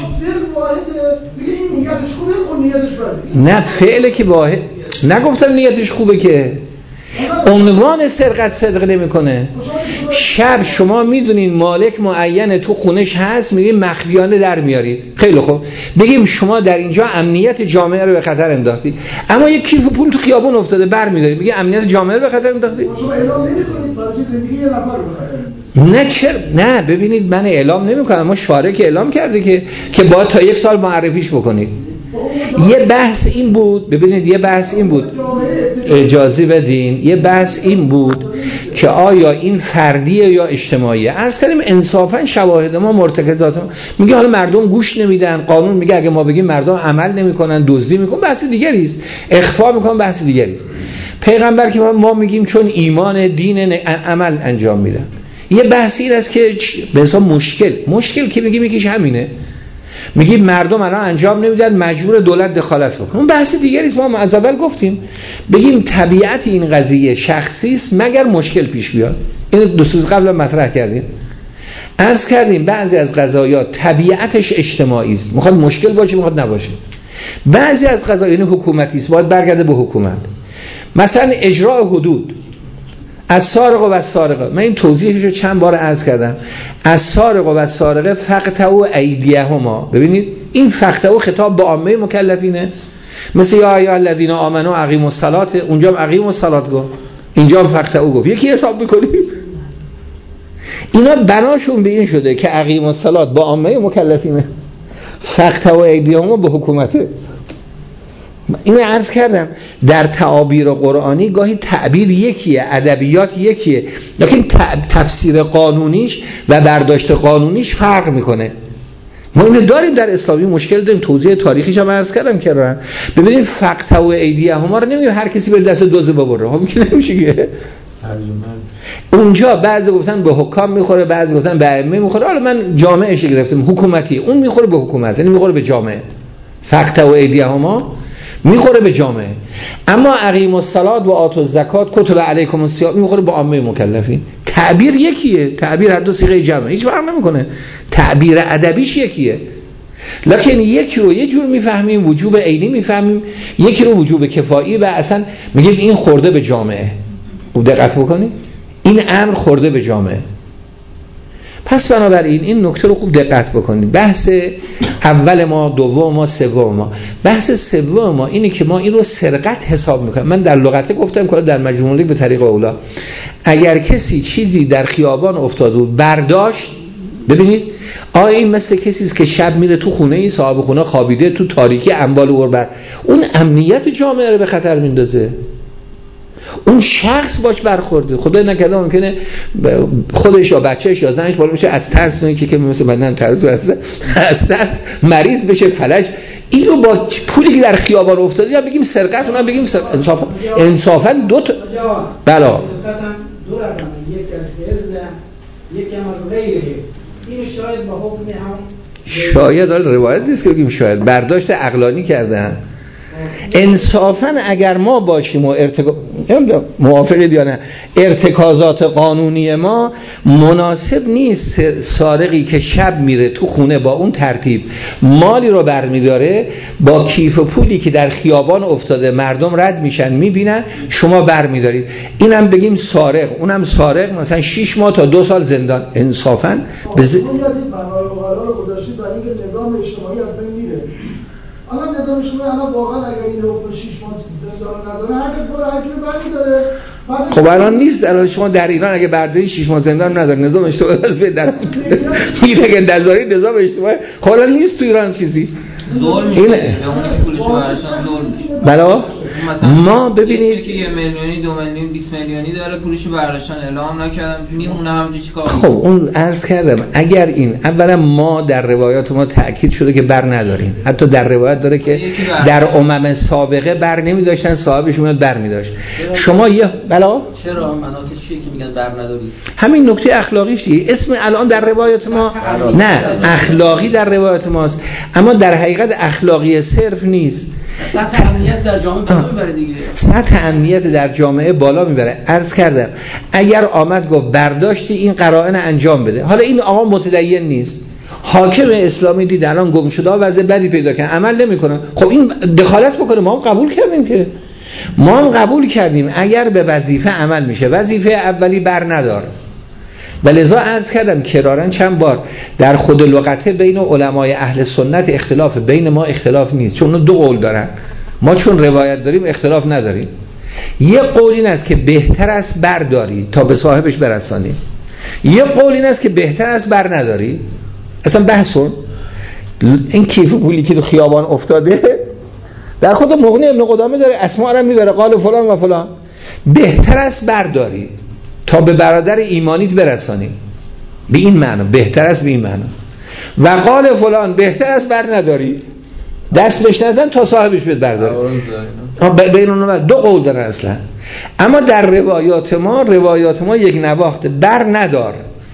نه فعله که واحد، نگفتم نیتش خوبه که عنوان سرقت صدق نمیکنه. شب شما میدونین مالک معین تو خونش هست، میگیم مخفیانه در میارید. خیلی خوب، بگیم شما در اینجا امنیت جامعه رو به خطر انداختید، اما یک کیف پول تو خیابون افتاده بر میدارید، میگه امنیت جامعه رو به خطر انداختید. شما اعلام نمی‌کنید برای زندگی یه نفر رو به خطر. نه چرا؟ نه ببینید من اعلام نمی‌کنم، اما شارک اعلام کرده که باید تا 1 سال معرفیش بکنید. یه بحث این بود، ببینید یه بحث این بود، اجازه بدین، یه بحث این بود که آیا این فردیه یا اجتماعیه. عرض کردیم انصافا شواهد ما مرتکزات ما میگه حالا مردم گوش نمیدن، قانون میگه اگه ما بگیم مردم عمل نمیکنن، دزدی میکنن، بحث دیگری است، اخفا میکنن، بحث دیگری است. پیغمبر که ما میگیم چون ایمان دین عمل انجام میدن. یه بحث این است که به حساب مشکل که میگیم یکیش همینه، میگیم مردم الان انجام نمیدن، مجبور دولت دخالت بکنه. اون بحث دیگری است، ما از اول گفتیم بگیم طبیعت این قضیه شخصی است مگر مشکل پیش بیاد. این 2 روز قبل مطرح کردیم، عرض کردیم بعضی از قضایا طبیعتش اجتماعی است، میخواد مشکل باشه میخواد نباشه. بعضی از قضایا یعنی حکومتی است، باید برگرده به حکومت. مثلا اجرای حدود، از سارق و السارقه، من این توضیحش رو چند بار عرض کردم. از سارق و السارقه فقطعوا ایدیهما، ببینید این فقطعوا خطاب به عامه مکلفینه، مثل یا ایها الذین آمنوا اقیموا الصلاة، اونجا هم اقیموا الصلاة گفت، اینجا هم فقطعوا گفت، یکی حساب میکنیم. اینا بناشون به این شده که اقیموا الصلاة با عامه مکلفینه، فقطعوا ایدیهما به حکومته. اینو عرض کردم در تعابیر قرآنی گاهی تعبیر یکیه، ادبیات یکیه، لیکن تفسیر قانونیش و برداشت قانونیش فرق میکنه. ما اینو داریم در اسلامی، مشکل داریم، توضیح تاریخیش هم عرض کردم که ببینید فقطعوا ایدیهما رو نمیگه هر کسی به دست دوزه ببره، ها میگه نمیشه که اونجا بعضی گفتن به حکام میخوره، بعضی گفتن به ائمه میخوره. حالا من جامعهش گرفتم حکومتی، اون میخوره به حکومت، یعنی میخوره به جامعه. فقطعوا ایدیهما میخوره به جامعه، اما اقیموا الصلاة و آتوا الزکات کتب علیکم الصیام میخوره به عامه مکلفین. تعبیر یکیه، تعبیر هر دو صیغه جمعه، هیچ فرق نمیکنه، تعبیر ادبیش یکیه، لکن یکی رو یه جور میفهمیم وجوب عینی میفهمیم، یکی رو وجوب کفایی، و اصلا میگیم این خورده به جامعه. خوب دقت بکنید، این امر خورده به جامعه. پس بنابراین این نکته رو خوب دقت بکنید. بحث اول ما، دوم ما، سوم ما. بحث سوم ما اینه که ما این رو سرقت حساب میکنیم. من در لغت گفتم که در مجموعه به طریق اولا اگر کسی چیزی در خیابان افتاده و برداشت، ببینید آیا این مثل کسی است که شب میره تو خونه ای، صاحب خونه خوابیده تو تاریکی، انبال و بر اون امنیت جامعه رو به خطر میندازه، اون شخص باش برخورده، خدای نکرده ممکنه خودش یا بچهش یا زنش بالا میشه از ترس، که مثل بدن ترزو هست، از ترس مریض بشه، فلج. اینو با پولی که در خیابان افتاده یا بگیم سرقت، اونا بگیم انصافا دو تا بلا، دو رقم، یک از حفظ، یکی هم از غیر حفظ. این شاید با حکم هم شاید روایت نیست که بگیم شاید برداشت عقلانی کردن. انصافا اگر ما باشیم و موافقید یا نه، ارتکازات قانونی ما مناسب نیست سارقی که شب میره تو خونه با اون ترتیب مالی رو برمیداره، با کیف پولی که در خیابان افتاده مردم رد میشن میبینن شما برمیدارید، اینم بگیم سارق، اونم سارق، مثلا 6 ماه تا 2 سال زندان. انصافا بنای رو گذاشتید برای اینکه نظام اجتماعی از بین میره. الان نظام شما الان واقعا اگر این حکم 6 ماه زندان نداره، هر کس برای هر کی برمی‌داره. خب الان نیست، الان شما در ایران اگه برداری 6 ماه زندان نداره، نظام اجتماعی از بین در میره که نظاری نظام اجتماعی. خب الان نیست تو ایران چیزی ظلم میشه، اون پولش براشون ظلم میشه. بلا ما ببینید که 1 میلیونی 2 میلیون 20 میلیونی داره پولش برداشتن اعلام نکردن، میمونه همونجوری چیکار؟ خب اون عرض کردم اگر این اولا ما در روایات ما تأکید شده که بر نداریم، حتی در روایت داره که در امم سابقه بر نمی‌داشتن، صاحبش میاد بر می‌داشت. شما یه بلا چرا مناطق چیه که میگن بر ندارید؟ همین نکته اخلاقیش دیگه. اسم الان در روایات ما نه اخلاقی در روایات ماست، اما در حقیقت اخلاقی صرف نیست. سطح امنیت در جامعه بالا میبره دیگه. سطح امنیت در جامعه بالا میبره. عرض کردم اگر آمد گفت برداشتی این قرائن انجام بده، حالا این آقا متدین نیست، حاکم اسلامی دید الان گم شده وضع بدی پیدا کنه، عمل نمیکنه، خب این دخالت بکنه، ما هم قبول کردیم که ما هم قبول کردیم اگر به وظیفه عمل میشه، وظیفه اولی بر ندار، و لذا عرض کردم کرارن چند بار در خود لغته بین علمای اهل سنت اختلاف، بین ما اختلاف نیست، چون اون دو قول دارن، ما چون روایت داریم اختلاف نداریم. یه قول این است که بهتر است برداری تا به صاحبش برسانی، یه قول این است که بهتر است بر نداری. اصلا بحثون این کیف پولی که تو خیابان افتاده در خود مغنی ابن قدامه داره، اسماء رو میبره، قال فلان و فلان. بهتر است برداری تا به برادر ایمانیت برسانی، به این معنی بهتر است، به این معنی. و قال فلان بهتر است بر نداری، دست بهش نزن تا صاحبش بهت برداره. بین اونها دو قول دارن اصلا. اما در روایات ما یک نواخت بر ندار،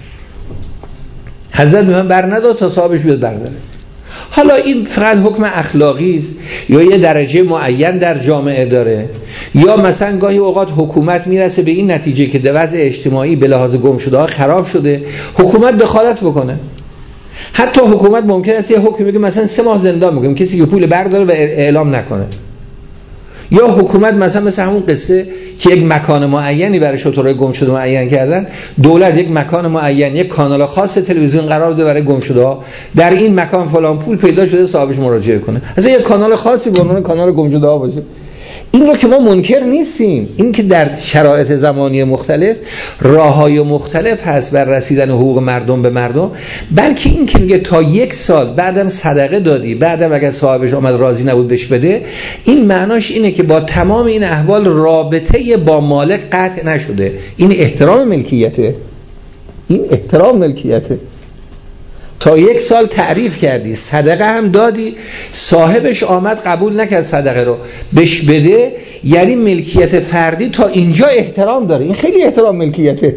حضرت میگن بر ندار تا صاحبش بهت برداره. حالا این فقط حکم اخلاقی است یا یه درجه معین در جامعه داره، یا مثلا گاهی اوقات حکومت میرسه به این نتیجه که وضع اجتماعی به لحاظ گمشده‌ها خراب شده، حکومت دخالت بکنه. حتی حکومت ممکن است یه حکم بگه مثلا 3 ماه زندان میگم کسی که پول برداره و اعلام نکنه. یا حکومت مثلا همون قصه که یک مکان معینی برای شترهای گم شده معین کردن، دولت یک مکان معین، یک کانال خاص تلویزیون قرار بده برای گم شده‌ها، در این مکان فلان پول پیدا شده صاحبش مراجعه کنه، اصلا یک کانال خاصی به عنوان کانال گم شده‌ها باشه. این رو که ما منکر نیستیم، این که در شرایط زمانی مختلف راه‌های مختلف هست بر رسیدن حقوق مردم به مردم، بلکه این که میگه تا 1 سال بعدم صدقه دادی، بعدم اگر صاحبش آمد راضی نبود بهش بده، این معناش اینه که با تمام این احوال رابطه با مالک قطع نشده. این احترام ملکیته، این احترام ملکیته. تا 1 سال تعریف کردی، صدقه هم دادی، صاحبش آمد قبول نکرد صدقه رو بهش بده، یعنی ملکیت فردی تا اینجا احترام داره. این خیلی احترام ملکیته.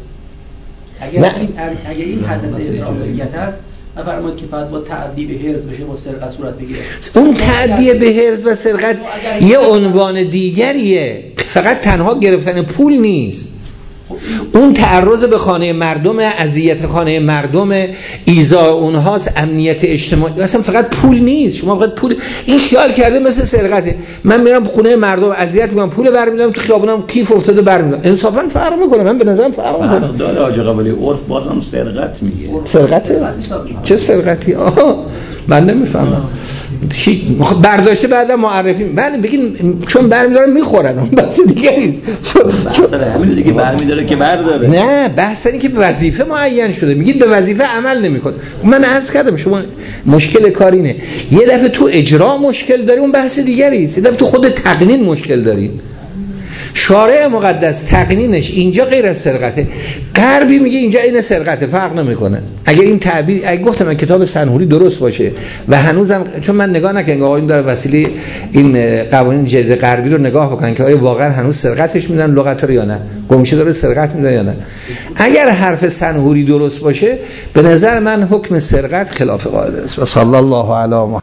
اگر این حد از احترام ملکیت هست، نفرمایید که فقط با تعدی به حرز بشه، با سرقت صورت بگیره. اون تعدی به حرز و سرقت یه عنوان دیگریه، فقط تنها گرفتن پول نیست. اون تعرض به خانه مردم، اذیت خانه مردم، ایذاء اونهاست، امنیت اجتماعی، اصلا فقط پول نیست. شما فقط پول، این خیال کرده مثل سرقته، من میرم خونه مردم اذیت میکنم، پول برمیدارم تو خیابونم کیف افتاده برمیدارم. انصافا فرق میکنه؟ من به نظرم فرق میکنه. داره آقا قبلی عرف بازم سرقت میگه. سرقته؟ چه سرقتی؟ من نمیفهمم. برداشته بعدا معرفی بله بگین چون برمیدارن میخورن، اون بحث دیگه نیست. بحث همین دیگه برمیداره که برداره. نه، بحث اینه که به وظیفه معین شده، میگید به وظیفه عمل نمیکنه. من عرض کردم شما مشکل کار اینه، یه دفعه تو اجرا مشکل داری، اون بحث دیگری است. یه دفعه تو خود تقنین مشکل داری. شارع مقدس تقنینش اینجا غیر از سرقته، غربی میگه اینجا این سرقته، فرق نمیکنه. اگر این تعبیر، اگه گفتم من کتاب سنهوری درست باشه و هنوزم چون من نگاه نکردم آقایون داره وسیله این قوانین جدید غربی رو نگاه بکنن که آیا واقعا هنوز سرقتش میدن لغت رو یا نه، گمشه داره سرقت میدن یا نه. اگر حرف سنهوری درست باشه به نظر من حکم سرقت خلاف قاعده است. و صلی الله علی